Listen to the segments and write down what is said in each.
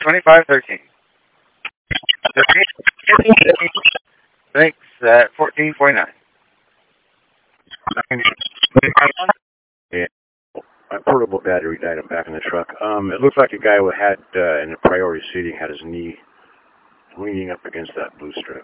2513. Thanks, at 1449. Yeah. My portable battery died. I'm back in the truck. It looks like a guy who had, in the priority seating, had his knee leaning up against that blue strip.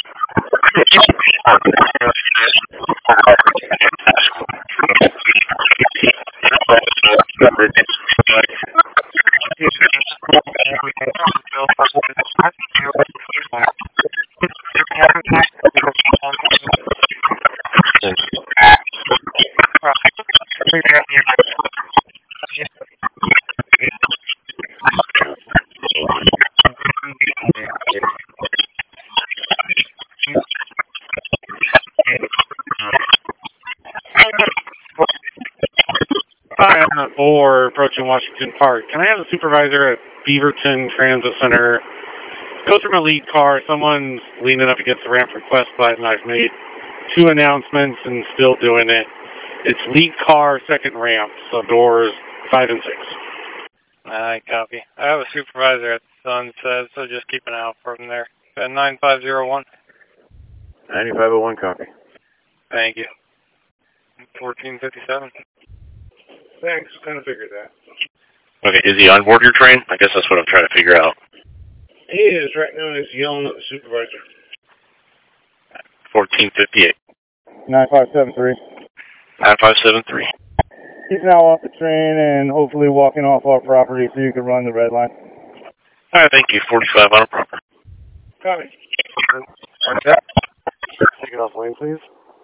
Hi, I'm 4 approaching Washington Park. Can I have a supervisor at Beaverton Transit Center go through my lead car? Someone's leaning up against the ramp request button. I've made 2 announcements and still doing it. It's lead car, second ramp, so doors 5 and 6. Alright, copy. I have a supervisor at Sunset, so just keep an eye out for him there. 9501. 9501, copy. Thank you. 1457. Thanks, kind of figured that. Okay, is he on board your train? I guess that's what I'm trying to figure out. He is right now. He's yelling at the supervisor. 1458. 9573. 9573. He's now off the train and hopefully walking off our property so you can run the red line. All right, thank you. 45 on a proper. Copy. Take it off lane, please.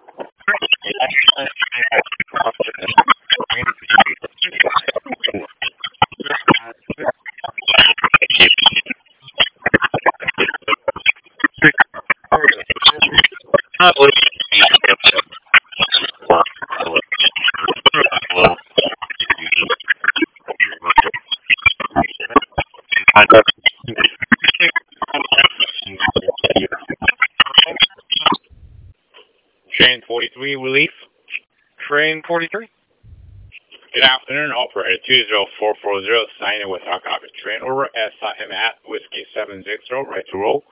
Train 43, relief. Train 43. Good afternoon, operator 20440, signing with our copy. Train over at him at Whiskey 70, right to roll.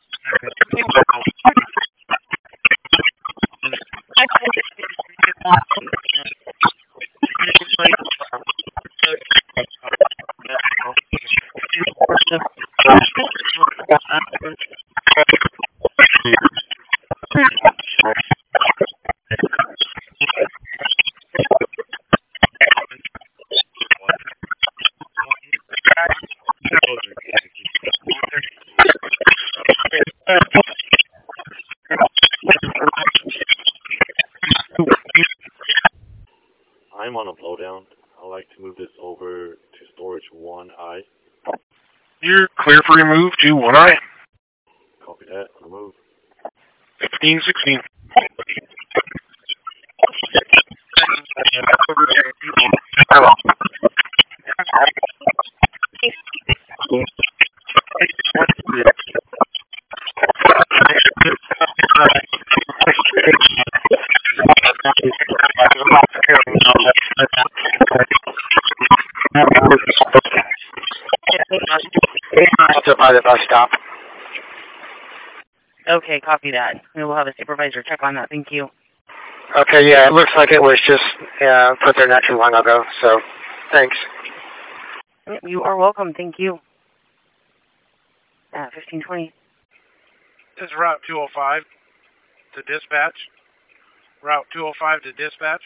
I'm on a blowdown. I'd like to move this over to storage 1I. You're clear for your move to 1I. Copy that. I'll move. 1516. By the bus stop. Okay, copy that. We will have a supervisor check on that. Thank you. Okay, yeah, it looks like it was just put there not too long ago, so thanks. You are welcome. Thank you. 1520. This is Route 205 to dispatch. Route 205 to dispatch.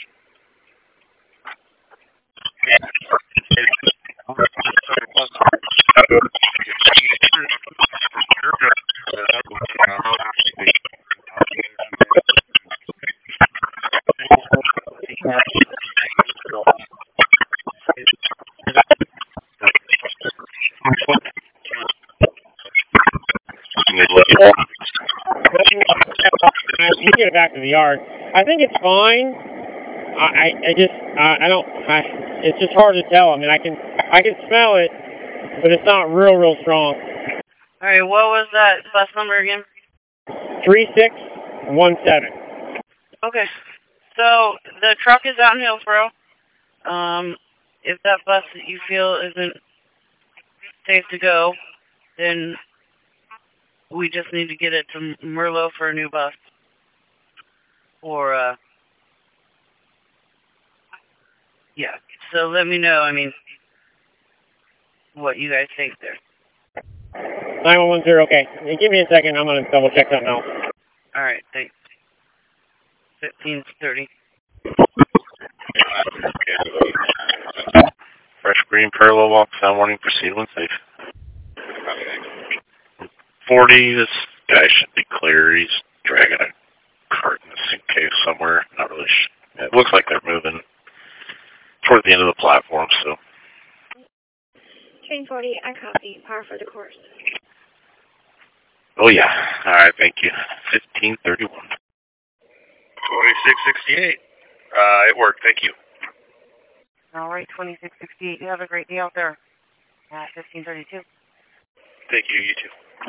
You get it back to the yard. I think it's fine. It's just hard to tell. I mean, I can smell it, but it's not real strong. All right, what was that bus number again? 3617. Okay. So the truck is out in Hillsboro. If that bus that you feel isn't safe to go, then we just need to get it to Merlot for a new bus. Or, yeah. So let me know, I mean, what you guys think there. 9110, okay. Hey, give me a second, I'm going to double check something else. Alright, thanks. 15:30. Fresh green parallel walk, sound warning, proceed when safe. 40, this guy should be clear. He's dragging a cart in a suitcase somewhere. Not really it looks like they're moving toward the end of the platform, so. Train 40, I copy. Par for the course. Oh, yeah. All right, thank you. 15:31. 2668. It worked, thank you. All right, 2668. You have a great day out there. 15:32. Thank you, you too.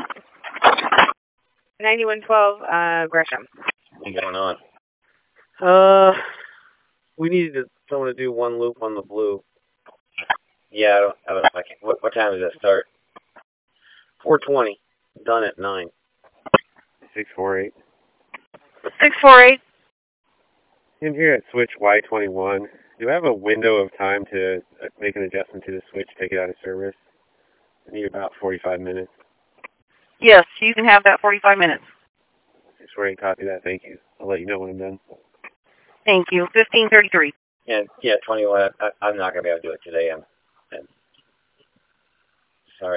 9112, Gresham. What's going on? We needed someone to do one loop on the blue. Yeah, I don't like it. What time does that start? 4:20. Done at 9. 648. 648. In here at switch Y21, do I have a window of time to make an adjustment to the switch, take it out of service? I need about 45 minutes. Yes, you can have that 45 minutes. 648, copy that. Thank you. I'll let you know when I'm done. Thank you. 15:33. Yeah, 21. I'm not going to be able to do it today. I'm sorry.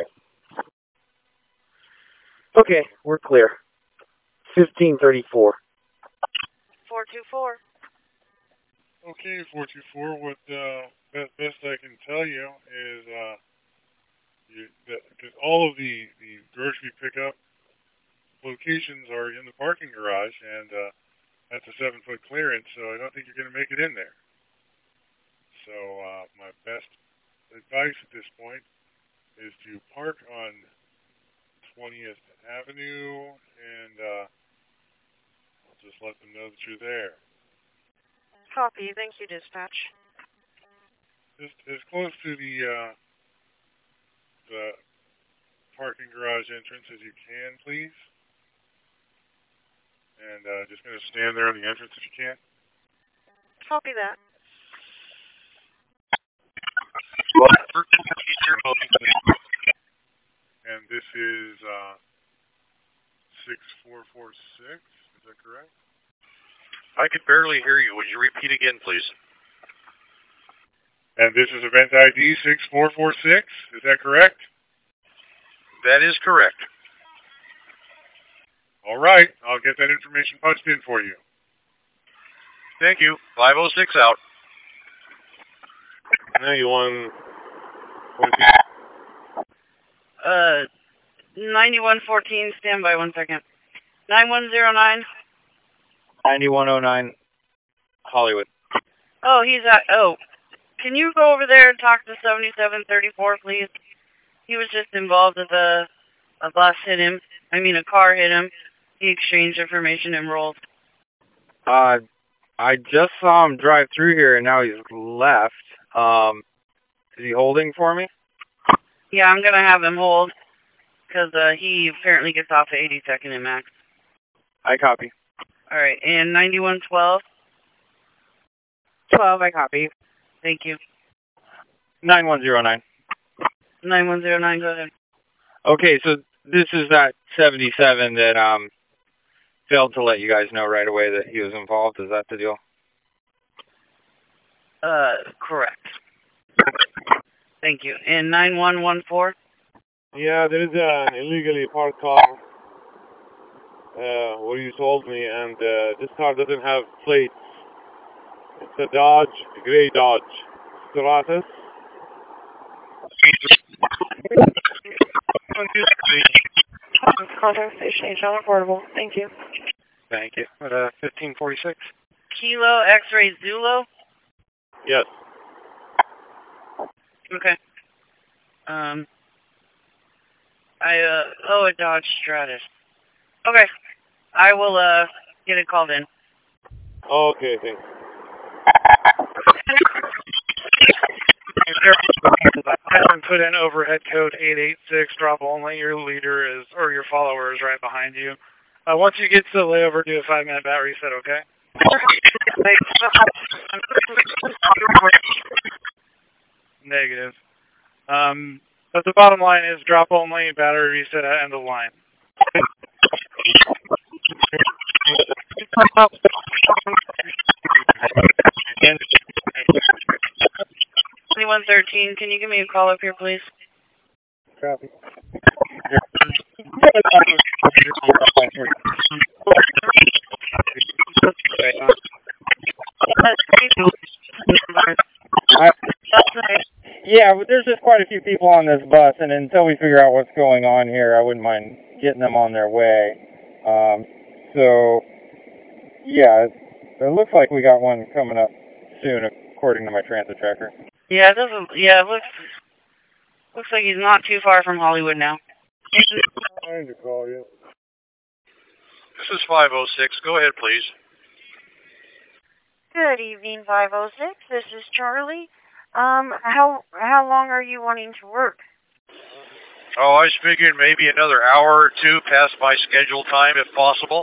Okay, we're clear. 15:34. 424. Okay, 424. What best I can tell you is because all of the grocery pickup locations are in the parking garage, and that's a 7-foot clearance, so I don't think you're going to make it in there. So my best advice at this point is to park on 20th Avenue, and I'll just let them know that you're there. Copy. Thank you, dispatch. Just as close to the parking garage entrance as you can, please. And just going to stand there on the entrance if you can. Copy that. And this is 6446, is that correct? I could barely hear you. Would you repeat again, please? And this is event ID 6446, is that correct? That is correct. All right, I'll get that information punched in for you. Thank you. 506 out. 91. 9114, stand by 1 second. 9109. 9109, Hollywood. Oh, he's at, can you go over there and talk to 7734, please? He was just involved with a bus hit him. I mean, a car hit him. He exchanged information and rolled. I just saw him drive through here, and now he's left. Is he holding for me? Yeah, I'm going to have him hold, because he apparently gets off at 82nd and Max. I copy. All right, and 9112? 12, I copy. Thank you. 9109. 9109, go ahead. Okay, so this is that 77 that failed to let you guys know right away that he was involved. Is that the deal? Correct. Thank you. And 9114? Yeah, there is an illegally parked car where you told me, and this car doesn't have plates. It's a Dodge, a gray Dodge Stratus. Contact station H on affordable. Thank you. Thank you. 1546. Kilo X-ray Zulu? Yes. Okay. A Dodge Stratus. Okay. I will, get it called in. Okay, thanks. And put in overhead code 886, drop only. Your leader is, or your follower is right behind you. Once you get to the layover, do a 5-minute battery reset, okay? Negative. But the bottom line is drop only, battery reset at end of line. 2113, can you give me a call up here, please? Copy. Yeah, but there's just quite a few people on this bus, and until we figure out what's going on here, I wouldn't mind getting them on their way. So, yeah, it looks like we got one coming up soon, according to my transit tracker. Yeah, it doesn't. Yeah, it looks like he's not too far from Hollywood now. I need to call you. This is 506. Go ahead, please. Good evening, 506. This is Charlie. How long are you wanting to work? Oh, I was figuring maybe another hour or two past my scheduled time, if possible.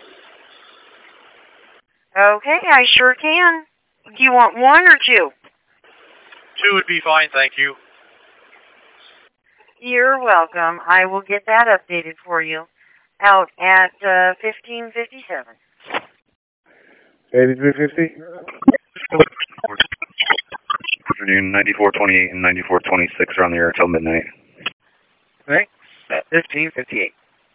Okay, I sure can. Do you want 1 or 2? 2 would be fine, thank you. You're welcome. I will get that updated for you. Out at 1557. 8350? Afternoon, 9428 and 9426 are on the air until midnight. Right? 1558.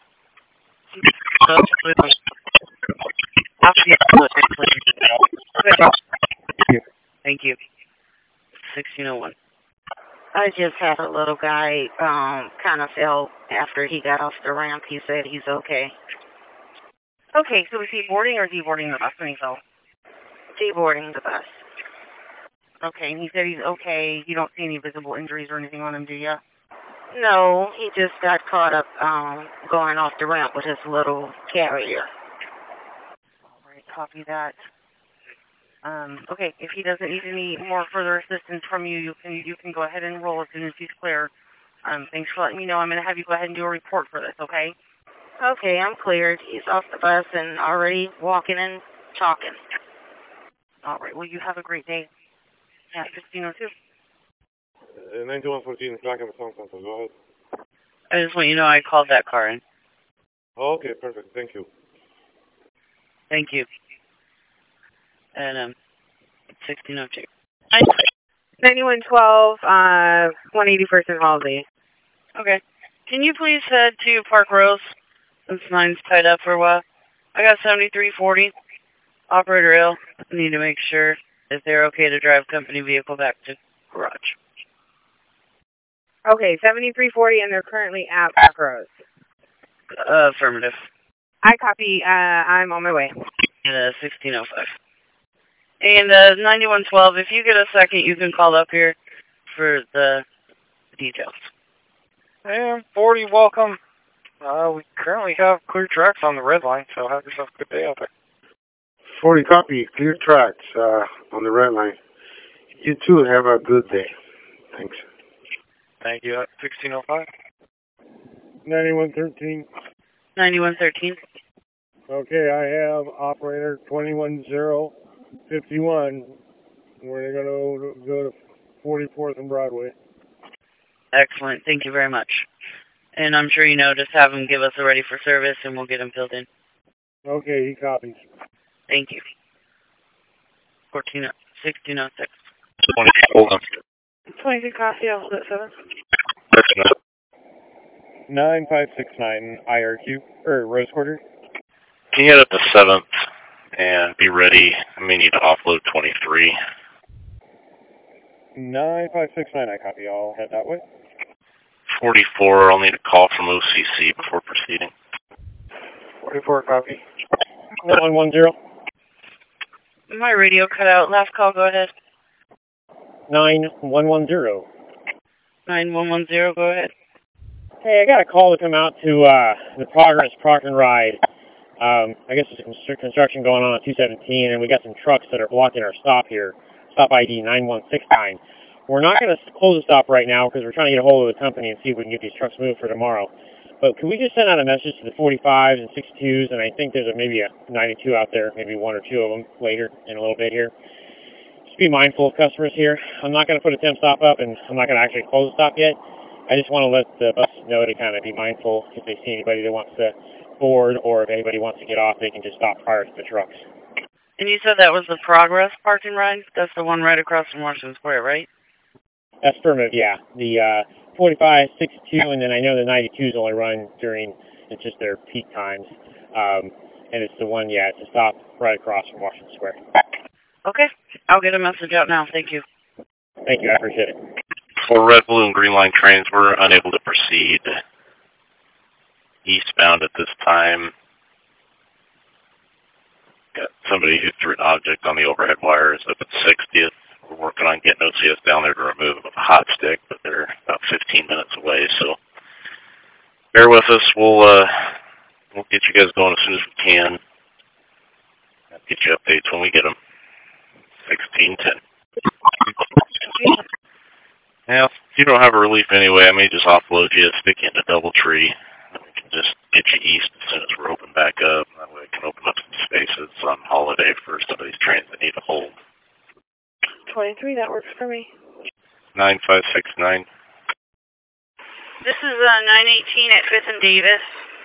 Thank you. 1601. I just had a little guy kind of fell after he got off the ramp. He said he's okay. Okay, so is he boarding or is he boarding the bus when he fell? Deboarding the bus. Okay, and he said he's okay. You don't see any visible injuries or anything on him, do you? No, he just got caught up going off the ramp with his little carrier. All right, copy that. Okay, if he doesn't need any more further assistance from you, you can go ahead and roll as soon as he's clear. Thanks for letting me know. I'm going to have you go ahead and do a report for this, okay? Okay, I'm cleared. He's off the bus and already walking and talking. All right, well, you have a great day. Yeah, 1502. 9114, Crack and Sound Center. Go ahead. I just want you to know I called that car in. Oh, okay, perfect. Thank you. Thank you. And 1602. 9112, 181st and Halsey. Okay. Can you please head to Park Rose? Since mine's tied up for a while. I got 7340. Operator ill. Need to make sure if they're okay to drive company vehicle back to garage. Okay, 7340, and they're currently at Park Rose. Affirmative. I copy. I'm on my way. 1605. And 9112, if you get a second, you can call up here for the details. And 40, welcome. We currently have clear tracks on the red line, so have yourself a good day out there. 40 copy, clear tracks on the red line. You too, have a good day. Thanks. Thank you. 1605. 9113. 9113. Okay, I have operator 21051. We're going to go to 44th and Broadway. Excellent. Thank you very much. And I'm sure you know, just have him give us a ready for service and we'll get him filled in. Okay, he copies. Thank you. 1606. 22 copy, I'll split 7. 9569 IRQ, or Rose Quarter. Can you head up to 7th and be ready? I may need to offload 23. 9569, I copy. I'll head that way. 44, I'll need a call from OCC before proceeding. 44, copy. 9110. My radio cut out. Last call, go ahead. 9110. 9110, go ahead. Hey, I got a call to come out to the Progress Park and Ride. I guess there's construction going on 217, and we got some trucks that are blocking our stop here. Stop ID 9169. we're not going to close the stop right now because we're trying to get a hold of the company and see if we can get these trucks moved for tomorrow. But can we just send out a message to the 45s and 62s, and I think there's maybe a 92 out there, maybe one or two of them later in a little bit here. Just be mindful of customers here. I'm not going to put a temp stop up, and I'm not going to actually close the stop yet. I just want to let the buses know to kind of be mindful if they see anybody that wants to board, or if anybody wants to get off, they can just stop prior to the trucks. And you said that was the Progress parking ride? That's the one right across from Washington Square, right? That's affirmative, yeah. The 45, 62, and then I know the 92s only run during, it's just their peak times. And it's the one, yeah, it's a stop right across from Washington Square. Okay. I'll get a message out now. Thank you. Thank you. I appreciate it. For Red, Blue, and Green Line trains, we're unable to proceed eastbound at this time. Got somebody who threw an object on the overhead wires up at 60th. We're working on getting OCS down there to remove a hot stick, but they're about 15 minutes away, so bear with us. We'll get you guys going as soon as we can. I'll get you updates when we get them. 1610. Now, if you don't have a relief anyway, I may just offload you, stick you in a double tree, and we can just get you east as soon as we're open back up. That way we can open up some spaces on holiday for some of these trains that need a hold. 23, that works for me. 9569. This is 918 at 5th and Davis.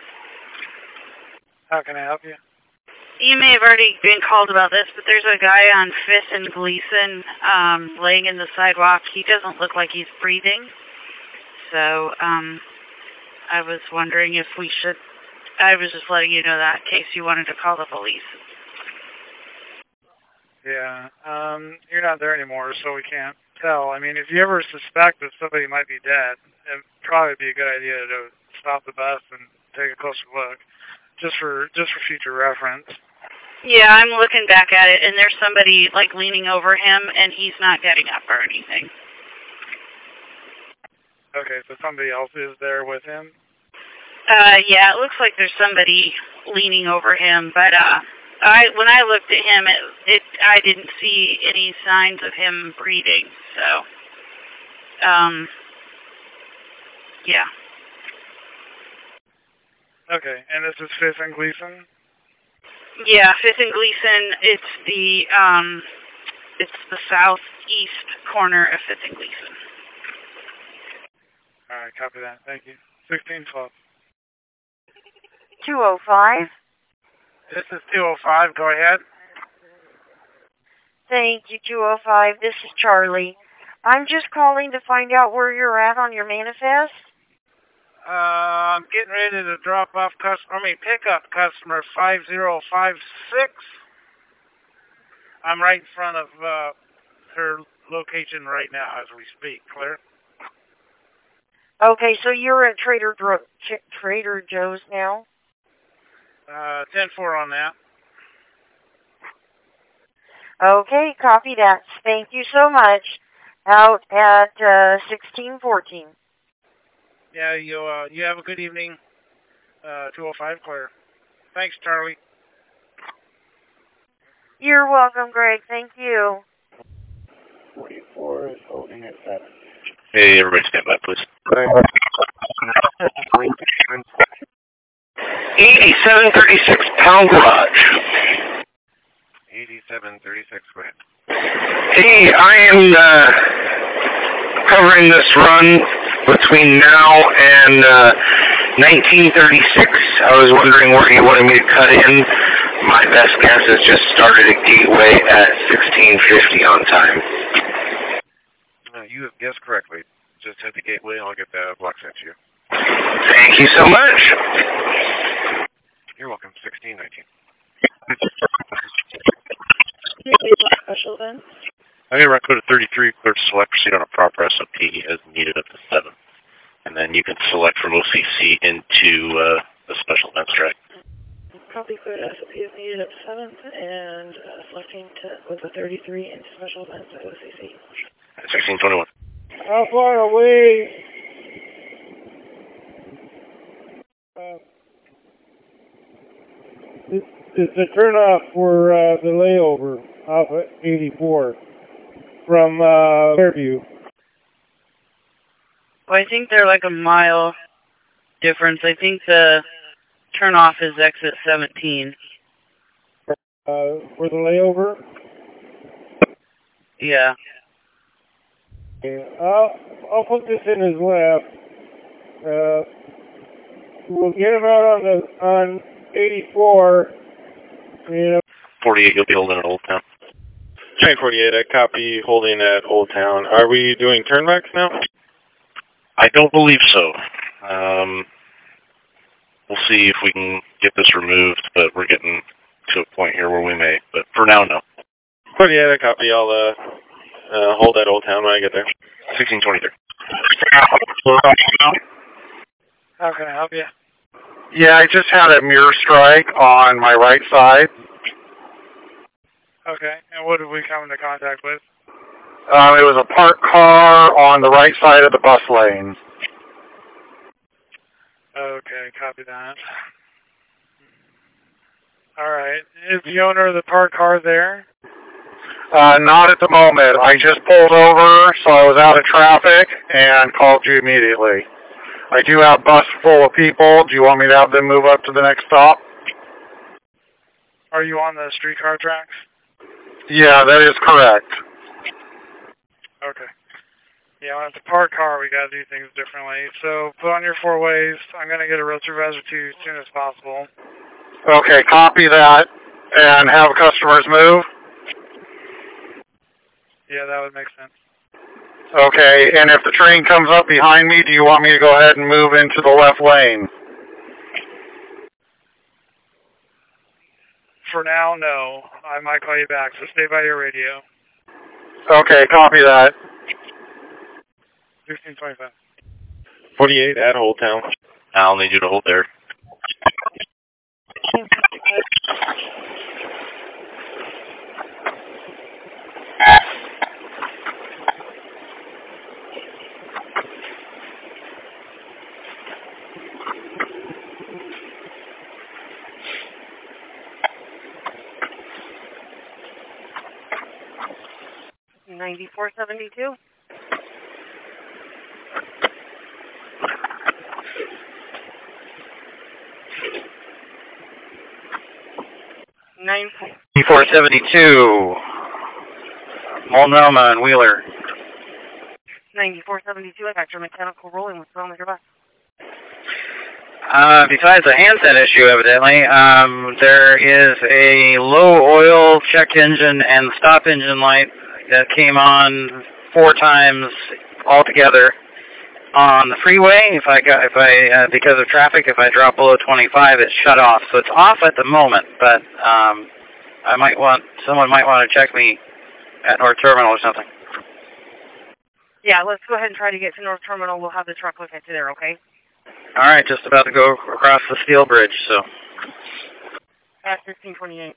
How can I help you? You may have already been called about this, but there's a guy on 5th and Gleason laying in the sidewalk. He doesn't look like he's breathing. So I was wondering if we should... I was just letting you know that in case you wanted to call the police. Yeah, you're not there anymore, so we can't tell. I mean, if you ever suspect that somebody might be dead, it'd probably be a good idea to stop the bus and take a closer look, just for future reference. Yeah, I'm looking back at it, and there's somebody, like, leaning over him, and he's not getting up or anything. Okay, so somebody else is there with him? Yeah, it looks like there's somebody leaning over him, but, when I looked at him, I didn't see any signs of him breathing, so, yeah. Okay, and this is 5th and Gleason? Yeah, 5th and Gleason, it's the southeast corner of 5th and Gleason. Alright, copy that, thank you. 1612. 205. This is 205, go ahead. Thank you, 205. This is Charlie. I'm just calling to find out where you're at on your manifest. I'm getting ready to drop off pick up customer 5056. I'm right in front of her location right now as we speak. Clear? Okay, so you're at Trader Joe's now? 10-4 on that. Okay, copy that. Thank you so much. Out at 1614. Yeah, you have a good evening. 205 clear. Thanks, Charlie. You're welcome, Greg. Thank you. 44 is holding at 7. Hey, everybody stand by, please. 8736 Pound Garage. 8736, go ahead. Hey, I am covering this run between now and 1936. I was wondering where you wanted me to cut in. My best guess is just started at Gateway at 1650 on time. You have guessed correctly. Just head to Gateway and I'll get the block sent to you. Thank you so much. You're welcome. 1619. Special events. Okay, run code 33, clear to select, proceed on a proper SOP as needed up to 7. And then you can select from OCC into the special events track. Copy clear to SOP as needed up to 7, and selecting with the 33 into special events at OCC. 1621. How far away? It's the turnoff for the layover off at 84 from Fairview. Well, I think they're like a mile difference. I think the turnoff is exit 17. For the layover? Yeah. Yeah, I'll put this in as left. We'll get him out on 84. You know. 48, you'll be holding at Old Town. Train 48, I copy holding at Old Town. Are we doing turnbacks now? I don't believe so. We'll see if we can get this removed, but we're getting to a point here where we may. But for now, no. 48, I copy. I'll hold at Old Town when I get there. 1623. How can I help you? Yeah, I just had a mirror strike on my right side. Okay, and what did we come into contact with? It was a parked car on the right side of the bus lane. Okay, copy that. Alright, is the owner of the parked car there? Not at the moment. I just pulled over, so I was out of traffic, and called you immediately. I do have a bus full of people. Do you want me to have them move up to the next stop? Are you on the streetcar tracks? Yeah, that is correct. Okay. Yeah, when it's a parked car, we gotta do things differently. So, put on your 4 ways. I'm gonna get a road supervisor to you as soon as possible. Okay, copy that, and have customers move. Yeah, that would make sense. Okay, and if the train comes up behind me, do you want me to go ahead and move into the left lane? For now, no. I might call you back, so stay by your radio. Okay, copy that. 1625. 48 at Old Town. I'll need you to hold there. $94.72. $94.72. Multnomah and Wheeler. 9472, I got your mechanical rolling. What's wrong with your bus? Besides the handset issue, evidently, there is a low oil check engine and stop engine light that came on 4 times altogether on the freeway. Because of traffic, if I drop below 25, it's shut off. So it's off at the moment, but someone might want to check me at North Terminal or something. Yeah, let's go ahead and try to get to North Terminal. We'll have the truck look at you there, okay? All right, just about to go across the steel bridge, so. At 1528.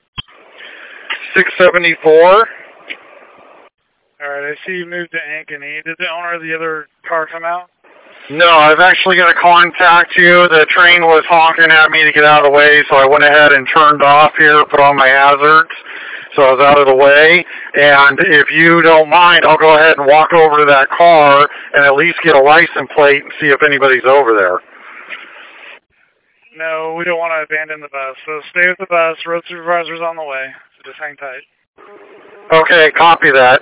674. Alright, I see you moved to Ankeny. Did the owner of the other car come out? No, I've actually got to contact you. The train was honking at me to get out of the way, so I went ahead and turned off here, put on my hazards, so I was out of the way. And if you don't mind, I'll go ahead and walk over to that car and at least get a license plate and see if anybody's over there. No, we don't want to abandon the bus, so stay with the bus. Road supervisor's on the way, so just hang tight. Okay, copy that.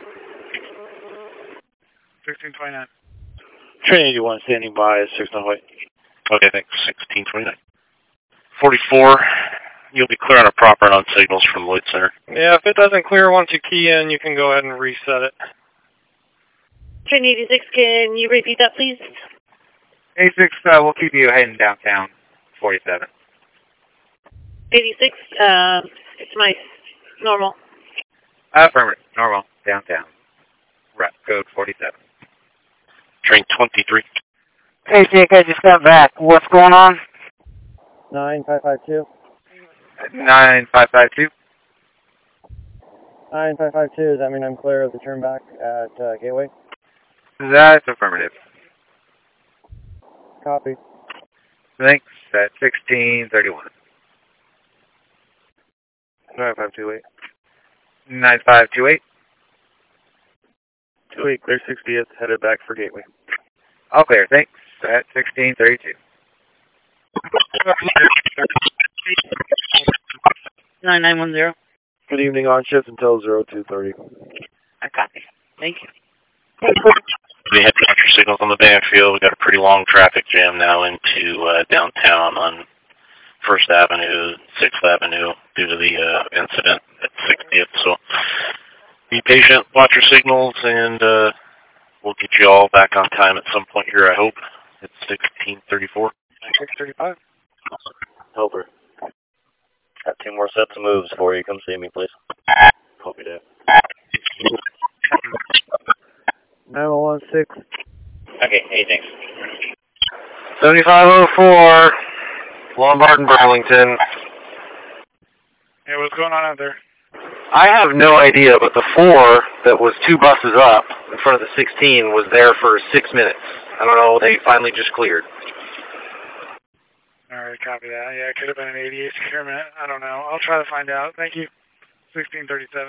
1629. Train 81 standing by at 608. Okay, thanks. 1629. 44, you'll be clear on a proper and on signals from Lloyd Center. Yeah, if it doesn't clear once you key in, you can go ahead and reset it. Train 86, can you repeat that, please? 86, we'll keep you heading downtown, 47. 86, it's my normal. Affirmative, normal, downtown. Route code 47. Train 23. Hey, Jake, I just got back. What's going on? 9552. 9552. 9552, does that mean I'm clear of the turn back at Gateway? That's affirmative. Copy. Thanks, at 1631. 9528. 9528. 28, clear 60th, headed back for Gateway. All clear, thanks. At 1632. 9910. Good evening, on shift until 0230. I copy. Thank you. We had extra signals on the Banfield. We got a pretty long traffic jam now into downtown on 1st Avenue, 6th Avenue due to the incident at 60th. So be patient, watch your signals, and we'll get you all back on time at some point here, I hope. It's 1634. 635. Helper. Got 2 more sets of moves for you. Come see me, please. Copy that. 9116. Okay, hey, thanks. 7504, Lombard and Burlington. Hey, what's going on out there? I have no idea, but the 4 that was 2 buses up in front of the 16 was there for 6 minutes. I don't know, they finally just cleared. Alright, copy that. Yeah, it could have been an 88 securement. I don't know. I'll try to find out. Thank you. 1637.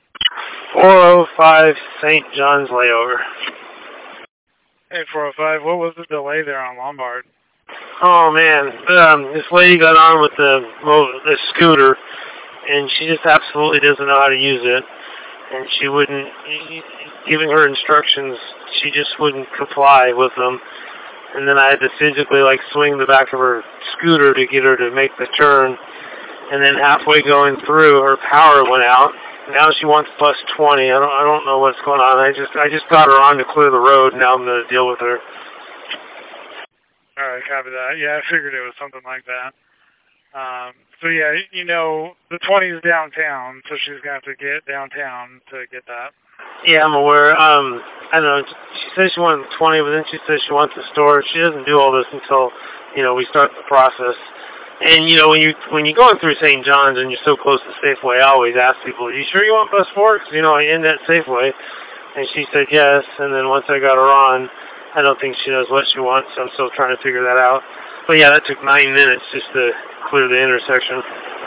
405 St. John's layover. Hey, 405, what was the delay there on Lombard? Oh man, this lady got on with the scooter, and she just absolutely doesn't know how to use it. And she wouldn't, giving her instructions, she just wouldn't comply with them. And then I had to physically swing the back of her scooter to get her to make the turn. And then halfway going through, her power went out. Now she wants plus 20. I don't know what's going on. I just got her on to clear the road. Now I'm going to deal with her. Alright, copy that. Yeah, I figured it was something like that. So yeah, the 20 is downtown, so she's going to have to get downtown to get that. Yeah, I'm aware. I don't know. She says she wanted 20, but then she says she wants the store. She doesn't do all this until, we start the process. And, when you're going through St. John's and you're so close to Safeway, I always ask people, are you sure you want bus 4? Because, I end at Safeway. And she said yes. And then once I got her on, I don't think she knows what she wants, so I'm still trying to figure that out. But yeah, that took 9 minutes just to clear the intersection.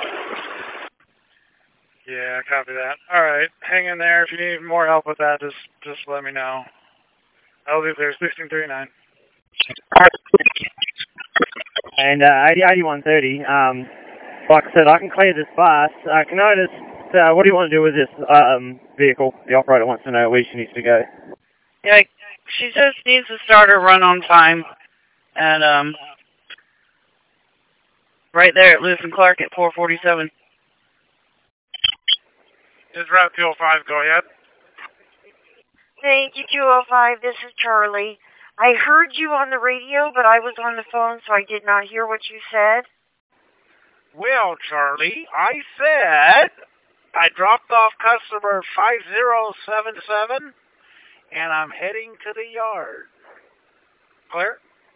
Yeah, copy that. Alright, hang in there. If you need more help with that, just let me know. I'll be there, 1639. And ID 130, like I said, I can clear this bus. Can I just, what do you want to do with this vehicle? The operator wants to know where she needs to go. Yeah, she just needs to start her run on time. And, right there at Lewis and Clark at 447. Is Route 205, go ahead. Thank you, 205. This is Charlie. I heard you on the radio, but I was on the phone, so I did not hear what you said. Well, Charlie, I said I dropped off customer 5077, and I'm heading to the yard. Clear?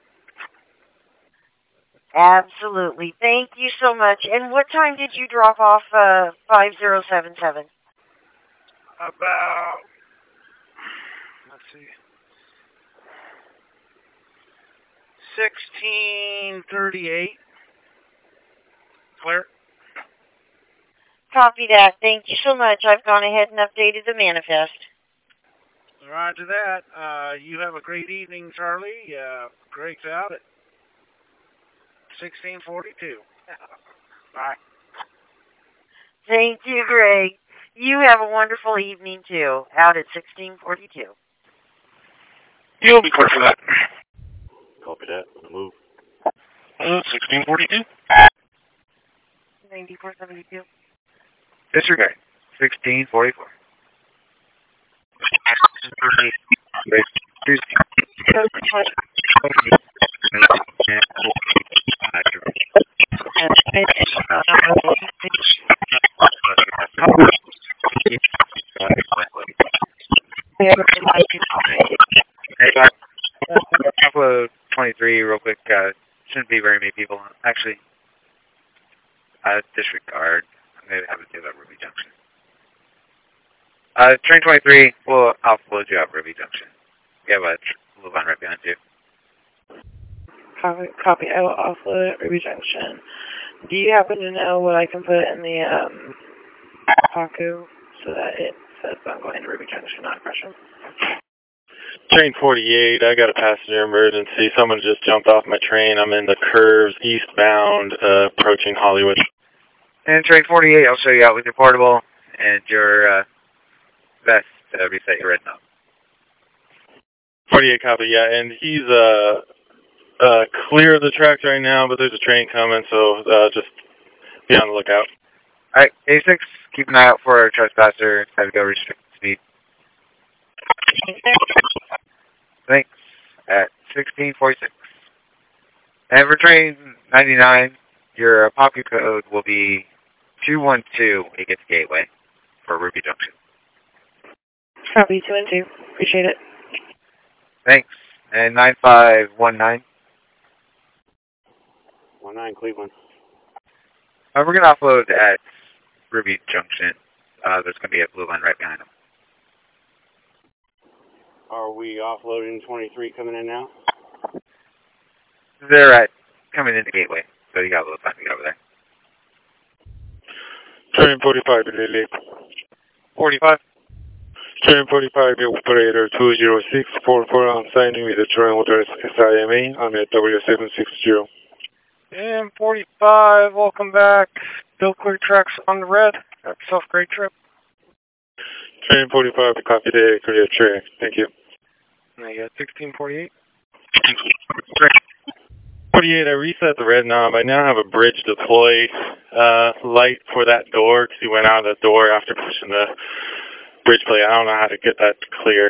Absolutely. Thank you so much. And what time did you drop off 5077? About, let's see, 1638. Clear? Copy that. Thank you so much. I've gone ahead and updated the manifest. Roger that. You have a great evening, Charlie. Greg's out at 1642. Bye. Thank you, Greg. You have a wonderful evening, too, out at 1642. You'll be clear for that. Copy that. On the move. 1642. 9472. Disregard. 1644. Couple of 23 real quick. Shouldn't be very many people. Actually, disregard. Maybe have to do that Ruby Junction. Train 23 will offload you at Ruby Junction. You have a move on right behind you. Copy. I will offload at Ruby Junction. Do you happen to know what I can put in the Paku so that it says I'm going to Ruby Junction, not Gresham? Train 48, I got a passenger emergency. Someone just jumped off my train. I'm in the curves eastbound, approaching Hollywood. And train 48, I'll show you out with your portable and your vest to reset your red knob. 48 copy, yeah, and he's clear of the tracks right now, but there's a train coming, so just be on the lookout. Alright, A6, keep an eye out for a trespasser. Have to go restrict speed. Thanks. At 1646. And for train 99, your pocket code will be 212 when you get to Gateway for Ruby Junction. Copy 212. Appreciate it. Thanks. And 9519. 19 Cleveland. We're going to offload at Ruby Junction. There's going to be a blue line right behind them. Are we offloading 23 coming in now? They're coming into Gateway, so you got a little time to get over there. Train 45, Lily. 45. Train 45, operator 20644 on signing with the train orders SIMA. I'm at W760. And 45, welcome back. Still clear tracks on the red. Have yourself a great trip. Train 45, copy the clear track. Thank you. Now you got 1648. 48, I reset the red knob. I now have a bridge deploy light for that door because he went out of the door after pushing the bridge plate. I don't know how to get that clear.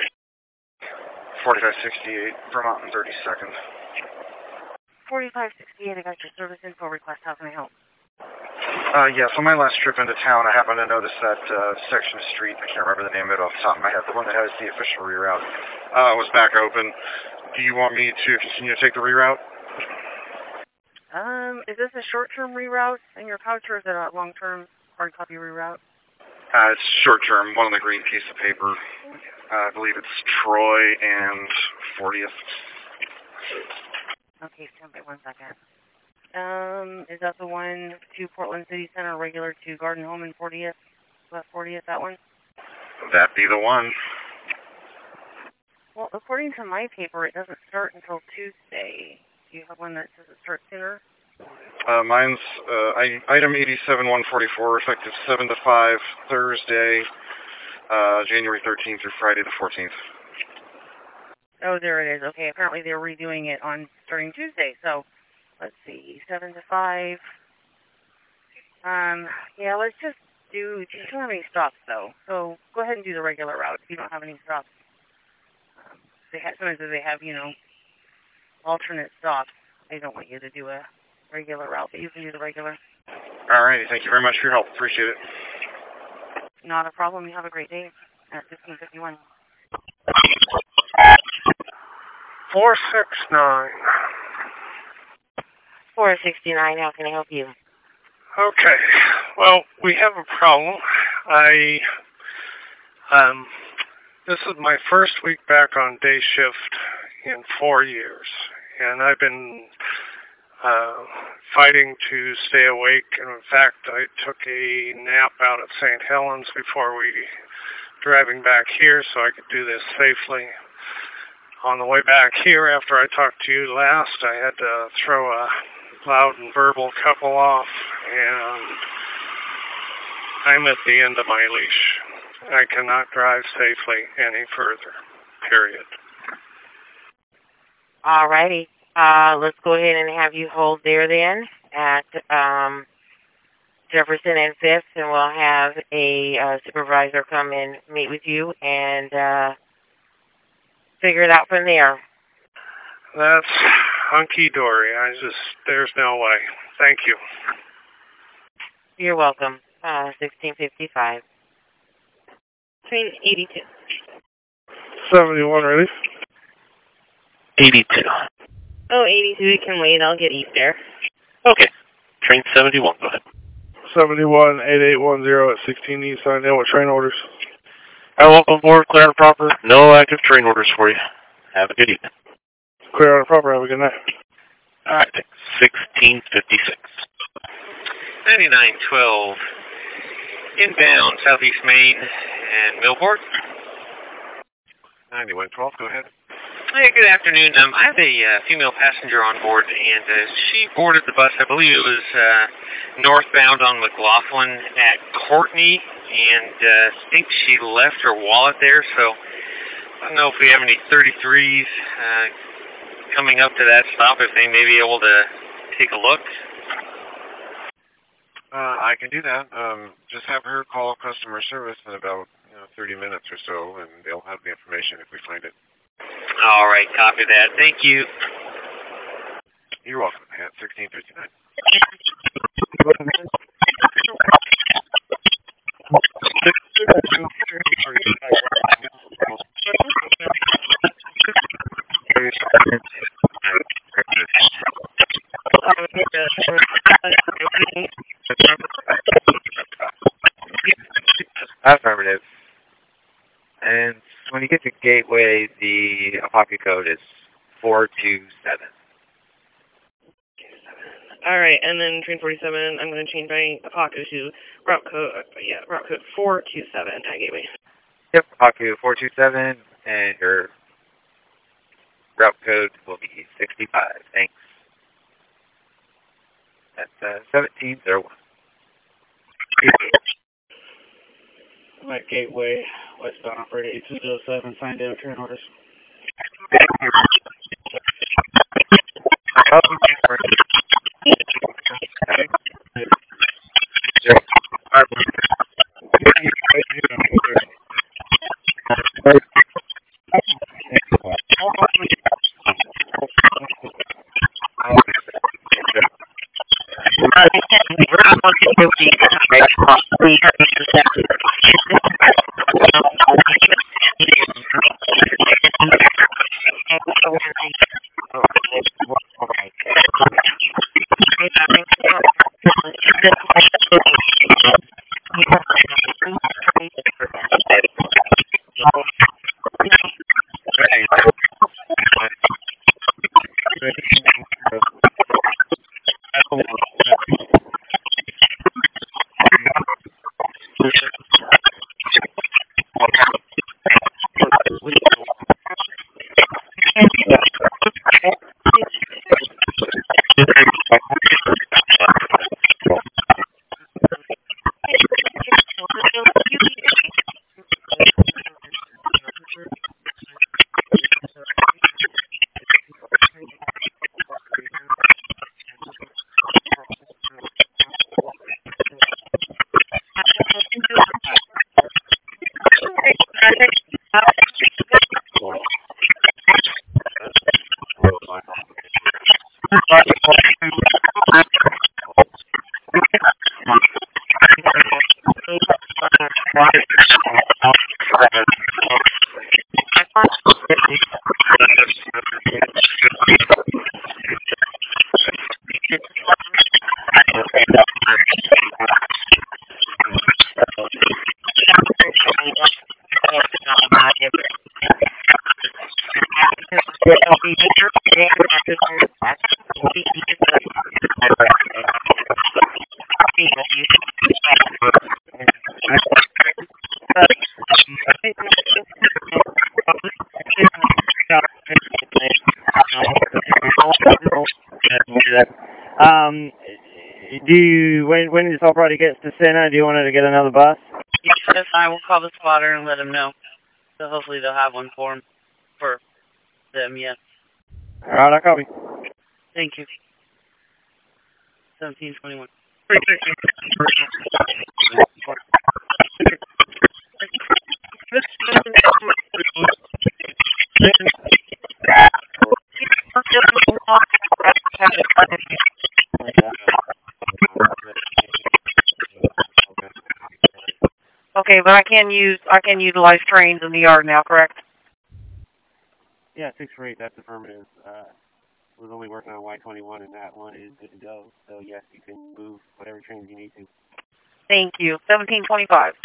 4568, Vermont in 30 seconds. 4568, I got your service info request. How can I help? Yeah, so my last trip into town, I happened to notice that section of street, I can't remember the name of it off the top of my head, the one that has the official reroute, was back open. Do you want me to continue to take the reroute? Is this a short-term reroute in your pouch, or is it a long-term hard copy reroute? It's short-term, one on the green piece of paper. I believe it's Troy and 40th. Okay, stand by 1 second. Is that the one to Portland City Center, regular to Garden Home and 40th? Left 40th, that one? That'd be the one. Well, according to my paper, it doesn't start until Tuesday. Do you have one that says it starts sooner? Mine's item 87144, effective 7 to 5, Thursday, January 13th through Friday the 14th. Oh, there it is. Okay, apparently they're redoing it on starting Tuesday. So, let's see, 7 to 5. Yeah, let's just do. You don't have any stops though, so go ahead and do the regular route if you don't have any stops. Sometimes they have, alternate stops. They don't want you to do a regular route, but you can do the regular. Alrighty, thank you very much for your help. Appreciate it. Not a problem. You have a great day at 1551. 469. 469, how can I help you? Okay. Well, we have a problem. This is my first week back on day shift in 4 years, and I've been fighting to stay awake. And in fact, I took a nap out at St. Helens before driving back here so I could do this safely. On the way back here, after I talked to you last, I had to throw a loud and verbal couple off, and I'm at the end of my leash. I cannot drive safely any further, period. Alrighty. Let's go ahead and have you hold there then at Jefferson and 5th, and we'll have a supervisor come and meet with you and figure it out from there. That's hunky-dory. There's no way. Thank you. You're welcome. 1655. Train 82. 71, ready? 82. Oh, 82, you can wait. I'll get Eve there. Okay. Train 71, go ahead. 71, 8810 at 16 East, signed in with train orders. Welcome aboard, clear and proper. No active train orders for you. Have a good evening. Clear and proper, have a good night. Alright, 1656. 9912. Inbound, Southeast Main and Millport. 9112, go ahead. Hey, good afternoon. I have a female passenger on board, and she boarded the bus. I believe it was northbound on McLaughlin at Courtney, and I think she left her wallet there. So I don't know if we have any 33s coming up to that stop, if they may be able to take a look. I can do that. Just have her call customer service in about 30 minutes or so, and they'll have the information if we find it. All right, copy that. Thank you. You're welcome. At 1659. Affirmative. And when you get to Gateway, the Apothecary code is 427. Alright, and then train 47, I'm going to change my Apothecary to route code 427 at Gateway. Yep, Apothecary 427, and your route code will be 65. Thanks. That's 1701. I'm at Gateway, westbound operator 8207, signed in train orders. When this all party gets to Senna, do you want her to get another bus? Yes, I will call the spotter and let him know. So hopefully they'll have one for them, yes. Alright, I copy. Thank you. 1721. Okay, but I can utilize trains in the yard now, correct? Yeah, 648, that's affirmative. Was only working on Y21, and that one is good to go. So yes, you can move whatever trains you need to. Thank you. 1725.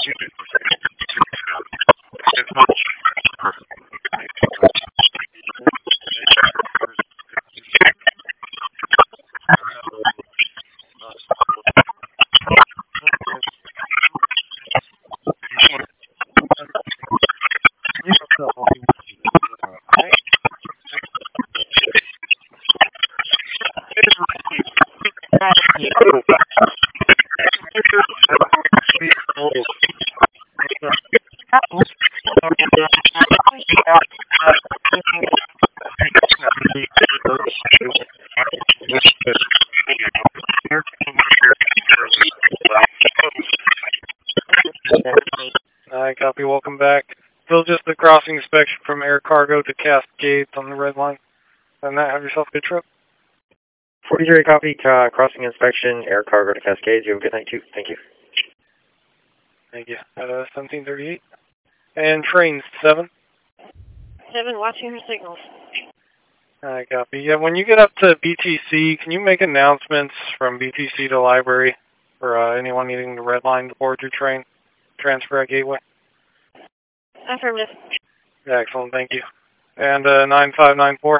Alright, copy. Welcome back. Still just the crossing inspection from Air Cargo to Cascades on the red line. And that, have yourself a good trip. 43 copy, crossing inspection, Air Cargo to Cascades. You have a good night too. Thank you. Thank you. 1738. And trains 7. 7, watching her signals. Alright, copy. Yeah, when you get up to BTC, can you make announcements from BTC to library for anyone needing the red line to board your train? Transfer at Gateway. Affirmative. Yeah, excellent, thank you. And 9594.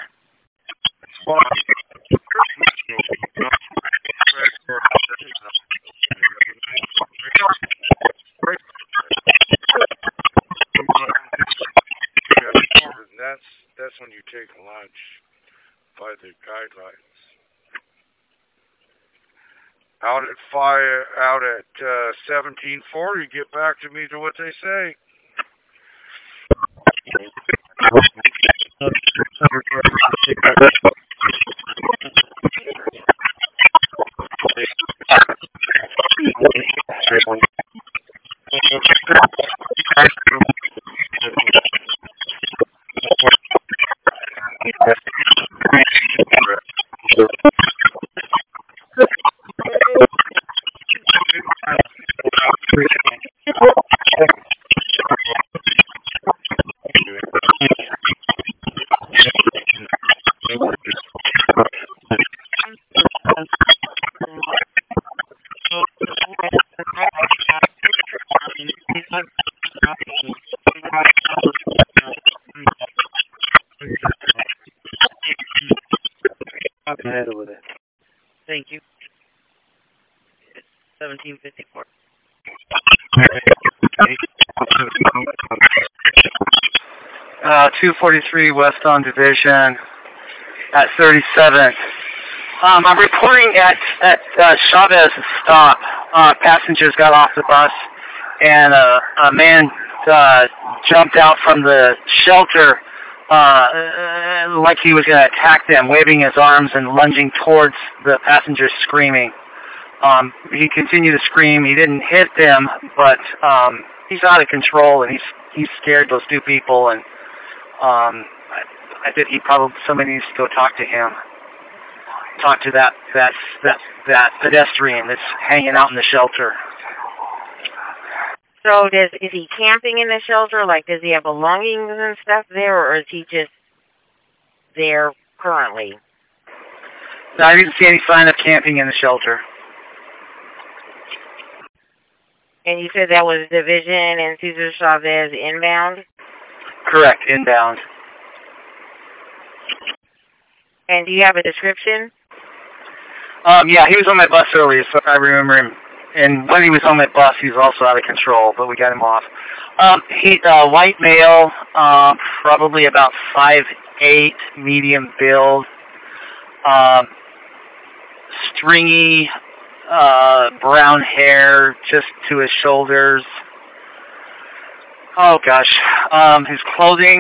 That's when you take lunch by the guidelines. Out at 1740, get back to me to what they say. With it. Thank you. It's 1754. 243 West on Division at 37th. I'm reporting at Chavez stop. Passengers got off the bus, and a man jumped out from the shelter like he was going to attack them, waving his arms and lunging towards the passengers, screaming. He continued to scream. He didn't hit them, but he's out of control, and he's scared those two people. And I think somebody needs to go talk to him. Talk to that pedestrian that's hanging out in the shelter. So is he camping in the shelter? Like, does he have belongings and stuff there, or is he just there currently? No, I didn't see any sign of camping in the shelter. And you said that was Division and Cesar Chavez inbound? Correct, inbound. And do you have a description? Yeah, he was on my bus earlier, so I remember him. And when he was on my bus, he was also out of control, but we got him off. He's a white male, probably about 5'8", medium build, stringy brown hair just to his shoulders. Oh gosh, his clothing,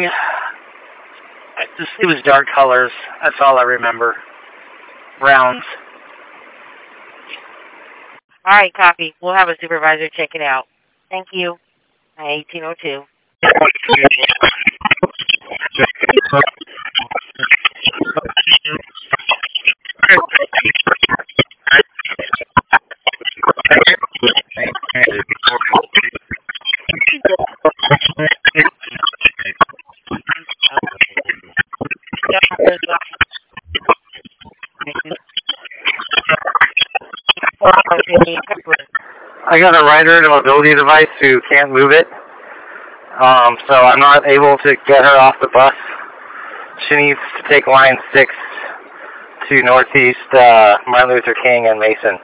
it was dark colors. That's all I remember. Browns. All right, copy. We'll have a supervisor check it out. Thank you. 1802. I got a rider and a mobility device who can't move it, so I'm not able to get her off the bus. She needs to take line 6 to Northeast Martin Luther King and Mason.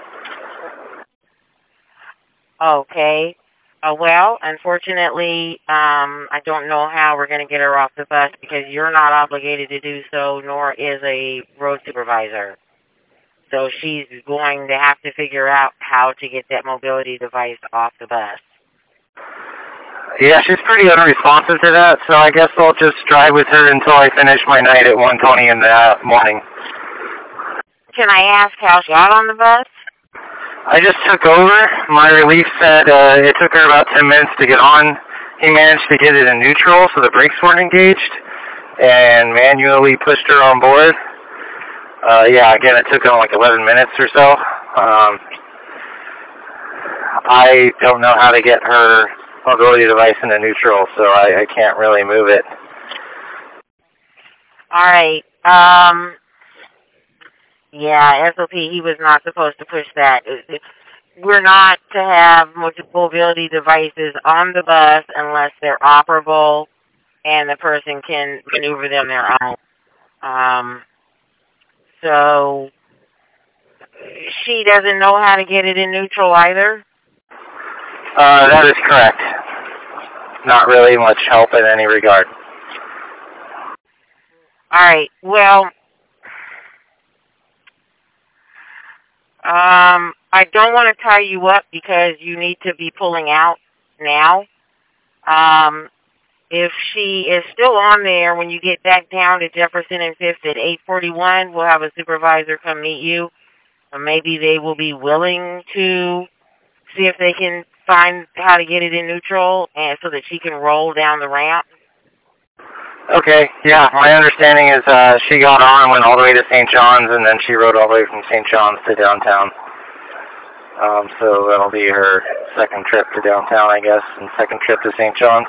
Okay. Well, unfortunately, I don't know how we're going to get her off the bus because you're not obligated to do so, nor is a road supervisor. So she's going to have to figure out how to get that mobility device off the bus. Yeah, she's pretty unresponsive to that, so I guess I'll just drive with her until I finish my night at 1:20 in the morning. Can I ask how she got on the bus? I just took over. My relief said it took her about 10 minutes to get on. He managed to get it in neutral so the brakes weren't engaged and manually pushed her on board. Yeah, again, it took him like 11 minutes or so. I don't know how to get her mobility device into neutral, so I can't really move it. All right. Yeah, SOP, he was not supposed to push that. We're not to have mobility devices on the bus unless they're operable and the person can maneuver them their own. So she doesn't know how to get it in neutral either? That is correct. Not really much help in any regard. All right, well, I don't want to tie you up because you need to be pulling out now. If she is still on there when you get back down to Jefferson and 5th at 8:41, we'll have a supervisor come meet you. Or maybe they will be willing to see if they can find how to get it in neutral and so that she can roll down the ramp. Okay, yeah, my understanding is she got on, went all the way to St. John's, and then she rode all the way from St. John's to downtown. So that'll be her second trip to downtown, I guess, and second trip to St. John's.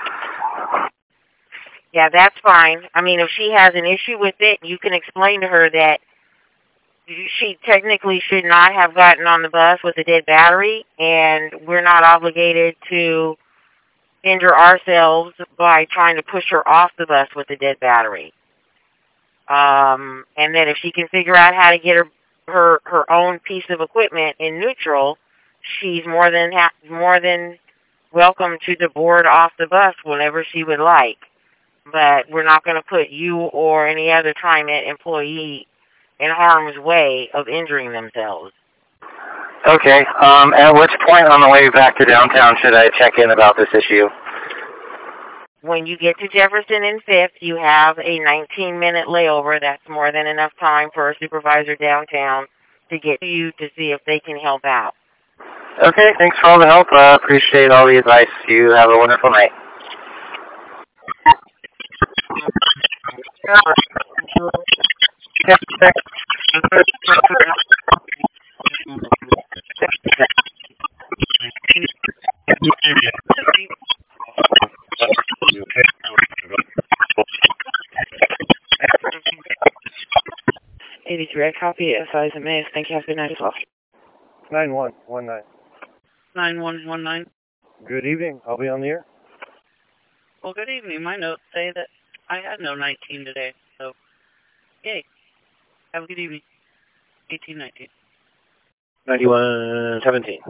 Yeah, that's fine. I mean, if she has an issue with it, you can explain to her that she technically should not have gotten on the bus with a dead battery, and we're not obligated to injure ourselves by trying to push her off the bus with a dead battery. And that if she can figure out how to get her own piece of equipment in neutral, she's more than welcome to the board off the bus whenever she would like. But we're not going to put you or any other TriMet employee in harm's way of injuring themselves. Okay, at which point on the way back to downtown should I check in about this issue? When you get to Jefferson and 5th, you have a 19-minute layover. That's more than enough time for a supervisor downtown to get to you to see if they can help out. Okay, thanks for all the help. Appreciate all the advice. You have a wonderful night. I copy SIs and Mays. Thank you. Have a good night as well. 9119. 9119. Good evening. I'll be on the air. Well, good evening. My notes say that I had no 19 today, so yay. Have a good evening. 1819. 9117.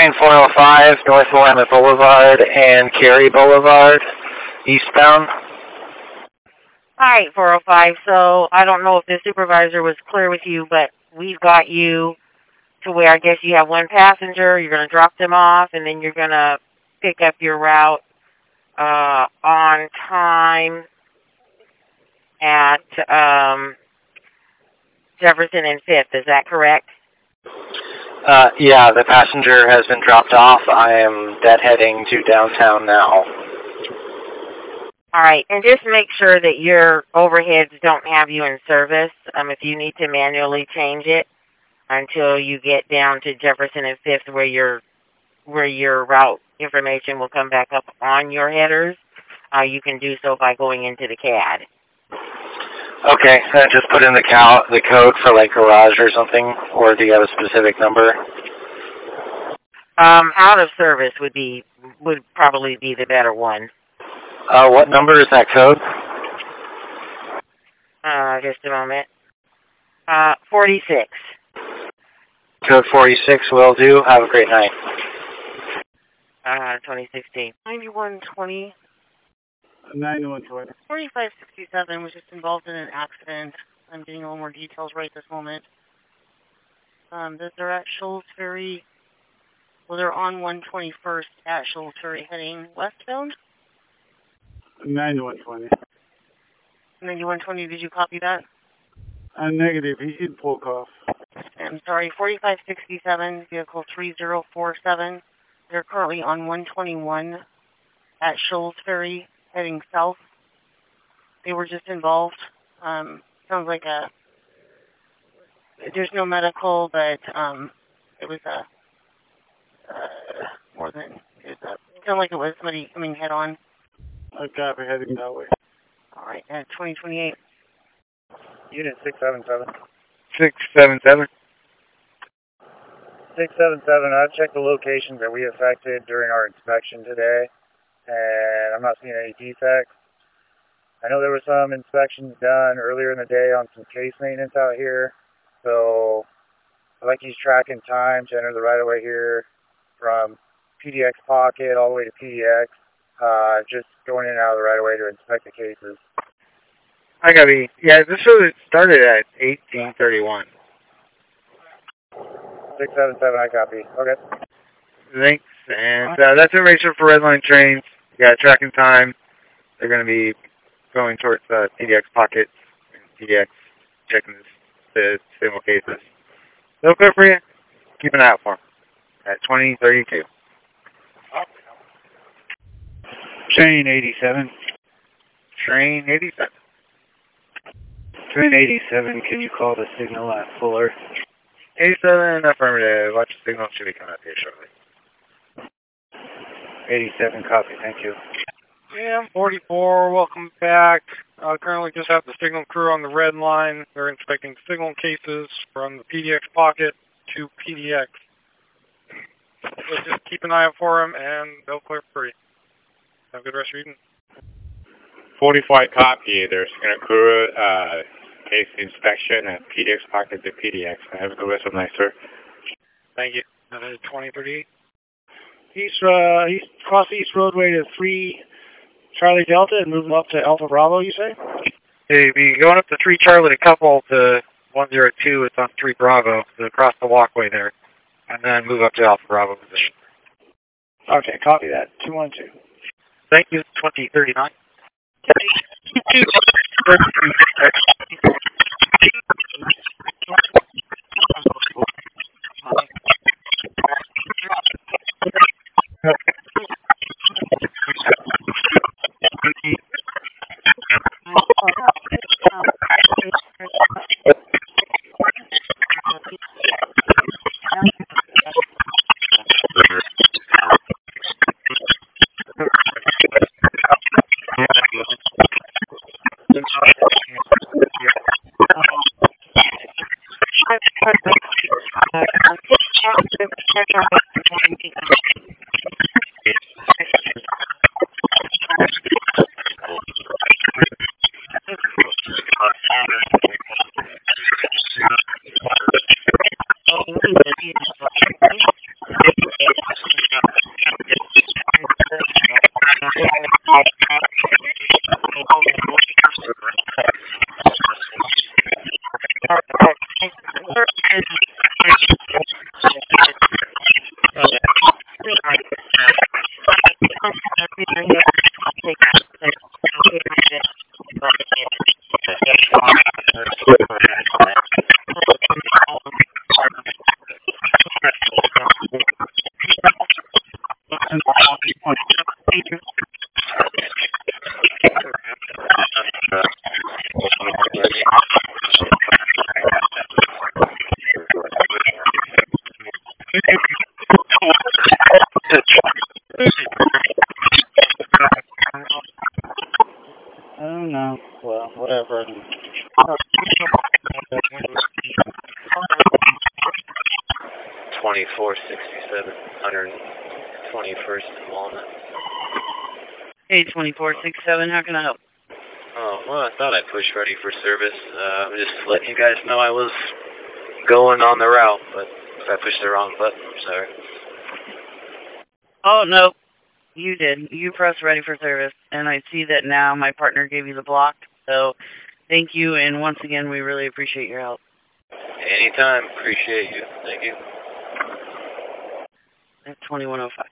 between 405 North Willamette Boulevard and Cary Boulevard, eastbound. Alright, 405. So I don't know if the supervisor was clear with you, but we've got you to where I guess you have one passenger, you're going to drop them off, and then you're going to pick up your route on time at Jefferson and 5th. Is that correct? Yeah, the passenger has been dropped off. I am deadheading to downtown now. Alright, and just make sure that your overheads don't have you in service. If you need to manually change it until you get down to Jefferson and 5th where your route information will come back up on your headers, you can do so by going into the CAD. Okay, just put in the code for like garage or something, or do you have a specific number? Out of service would probably be the better one. What number is that code? Just a moment. 46. Code 46 will do. Have a great night. 2016. 9120. 9120. 4567 was just involved in an accident. I'm getting a little more details right this moment. They're at Shoals Ferry. Well, they're on 121st at Shoals Ferry heading westbound. 9120. 9120, did you copy that? Negative. He should pull off. I'm sorry, 4567, vehicle 3047. They're currently on 121 at Shoals Ferry, heading south. They were just involved. Sounds like there's no medical, but it was more than, it sounded like it was somebody coming head on. I copy, heading that way. Alright, at 2028. Unit 677. 677. 677, I've checked the locations that we affected during our inspection today, and I'm not seeing any defects. I know there were some inspections done earlier in the day on some case maintenance out here, so I'd like to use tracking time to enter the right-of-way here from PDX Pocket all the way to PDX, just going in and out of the right-of-way to inspect the cases. I got to yeah, this show started at 1831. 677, I copy. Okay. Thanks. And that's information for Red Line trains. Yeah, tracking time. They're going to be going towards PDX Pockets and PDX checking the signal cases. They'll go for you. Keep an eye out for them at 2032. Train 87. Train 87. Train 87, can you call the signal at Fuller? 87, affirmative. Watch the signal. Should be coming up here shortly. 87, copy. Thank you. Yeah, 44, welcome back. Currently just have the signal crew on the red line. They're inspecting signal cases from the PDX Pocket to PDX. So just keep an eye out for them, and they'll clear free. Have a good rest of your evening. 45 copy. There's signal crew case inspection at PDX Pocket to PDX. Have a good rest of the night, sir. Thank you. 2038. Cross East Roadway to 3 Charlie Delta and move up to Alpha Bravo, you say? Hey, be going up to 3 Charlie to couple to 102. It's on 3 Bravo to cross the walkway there. And then move up to Alpha Bravo position. Okay, copy that. 212. Thank you. 2039. 2467, 121st and Walnut. Hey, 2467, how can I help? Oh, well, I thought I pushed ready for service. I'm just letting you guys know I was going on the route, but if I pushed the wrong button, I'm sorry. Oh, no. You did. You pressed ready for service, and I see that now my partner gave you the block, so thank you, and once again, we really appreciate your help. Anytime. Appreciate you. Thank you. At 2105.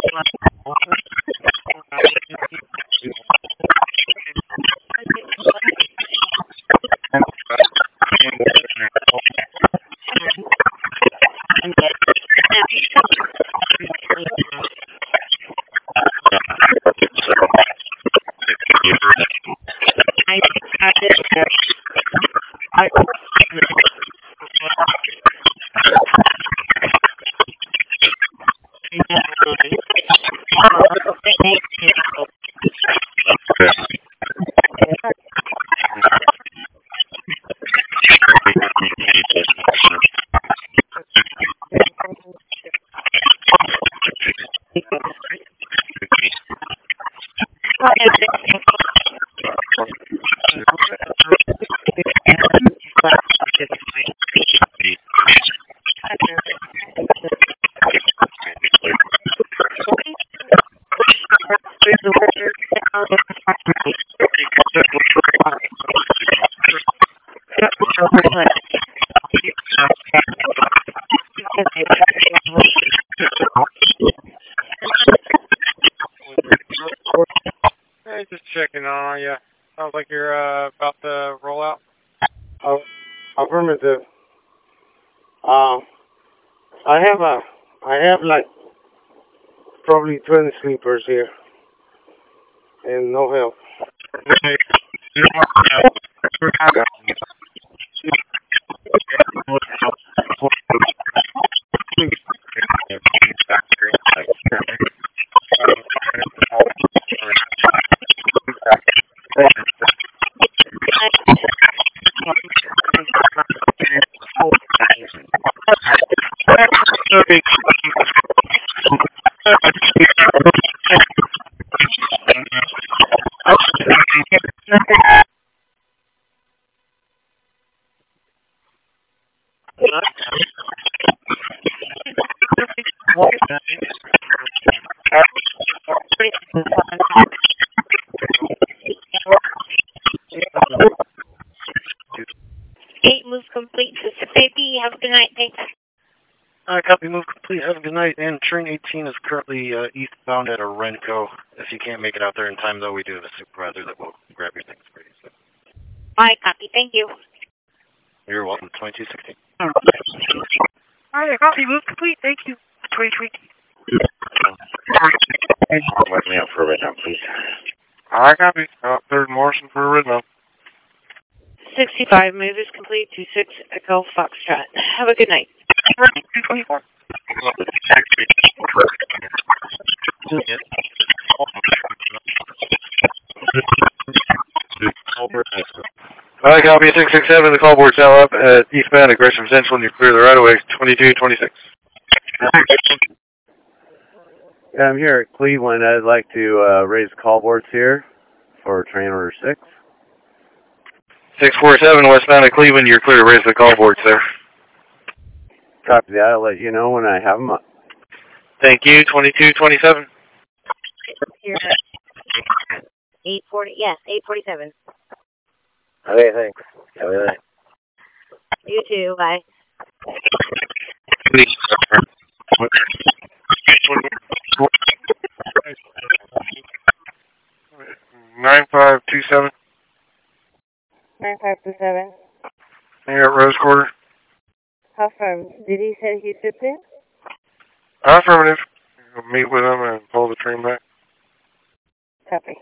Hey, just checking on you. Sounds like you're about to roll out. Oh, affirmative. I have like probably 20 sleepers here, and no help. Move complete. Mississippi. Have a good night. Thanks. Copy. Move complete. Have a good night. And train 18 is currently eastbound at Orenco. If you can't make it out there in time, though, we do have a supervisor that will grab your things for you. So. All right, copy. Thank you. You're welcome. 2216. All right, copy. Move complete. Thank you. 2020. Let me out for a right now, please. I copy. 3rd Morrison for original. 65 move is complete. 26 Echo Foxtrot. Have a good night. 224. Alright, copy 667. The call board's now up at eastbound at Gresham Central, and you clear the right of way 2226. Yeah, I'm here at Cleveland. I'd like to raise call boards here for train order 6. 647 westbound at Cleveland, you're clear to raise the call board, sir. Copy that. I'll let you know when I have them up. Thank you. 2227. Here. 840. Yes, 847. Okay, thanks. Have a good night. You too. Bye. 9527. 9527. Here at Rose Quarter. How far? Did he say he shipped in? Affirmative. You'll meet with him and pull the train back. Copy.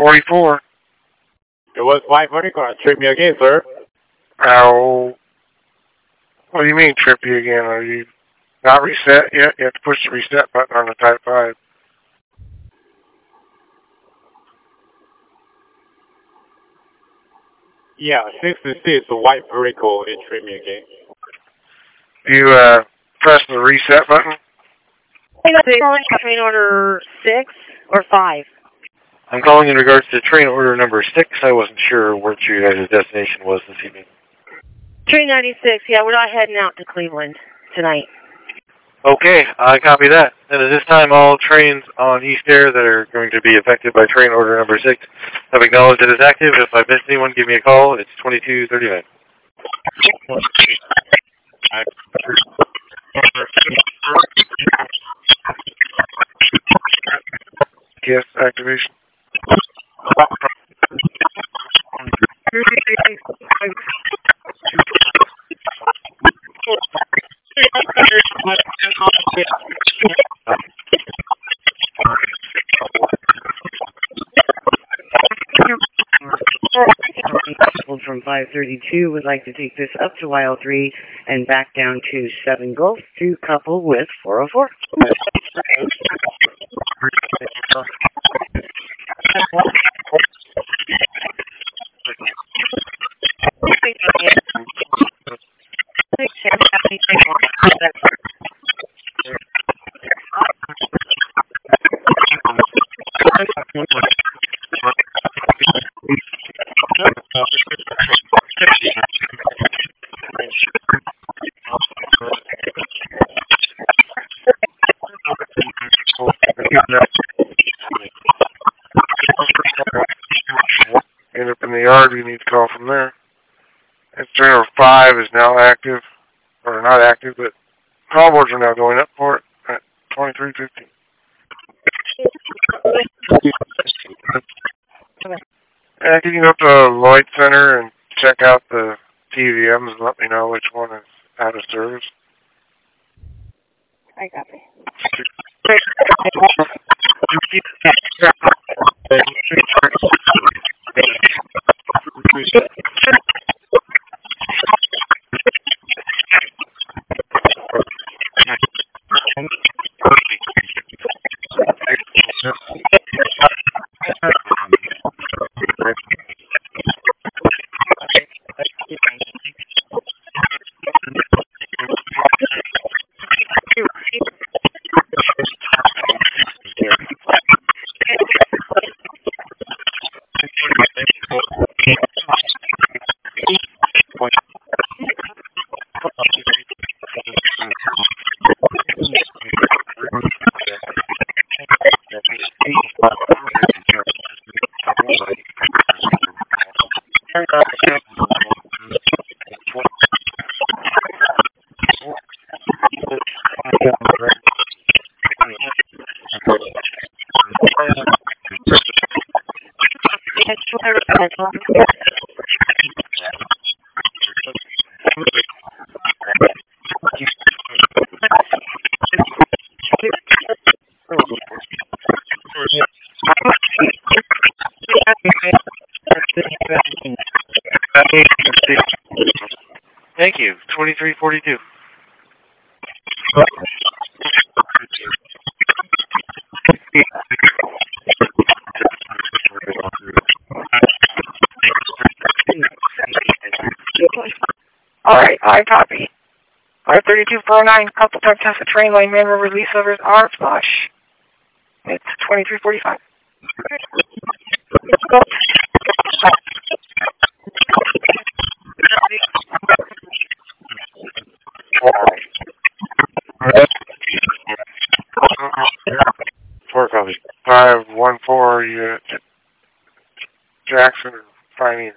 44. It was White Vertical. Treat me again, sir. Oh. What do you mean trip you again? Are you not reset yet? You have to push the reset button on the Type 5. Yeah, 66, White Vertical. It treat me again. You press the reset button? Train order 6 or 5? I'm calling in regards to train order number 6. I wasn't sure what your guys' destination was this evening. Train 96, yeah, we're not heading out to Cleveland tonight. Okay, I copy that. And at this time, all trains on East Air that are going to be affected by train order number 6 have acknowledged it is active. If I missed anyone, give me a call. It's 2239. Yes, activation. From 532 would like to take this up to YL3 and back down to 7 Gulf to couple with 404. End up in the yard, we need to call from there. And trainer 5 is now active, or not active, but call boards are now going up for it at 2350. And can you go up to Lloyd Center and check out the TVMs and let me know which one is out of service? I copy. Thank you. 2342. Alright, I copy. R3249, couple tug test the train line manual release over R flush. It's 2345. Four copy. 514, you Jackson or Pioneer?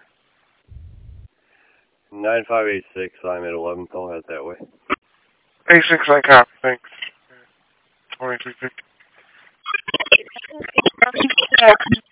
9586, I'm at 11, call out that way. 86, I copy, thanks. 2350.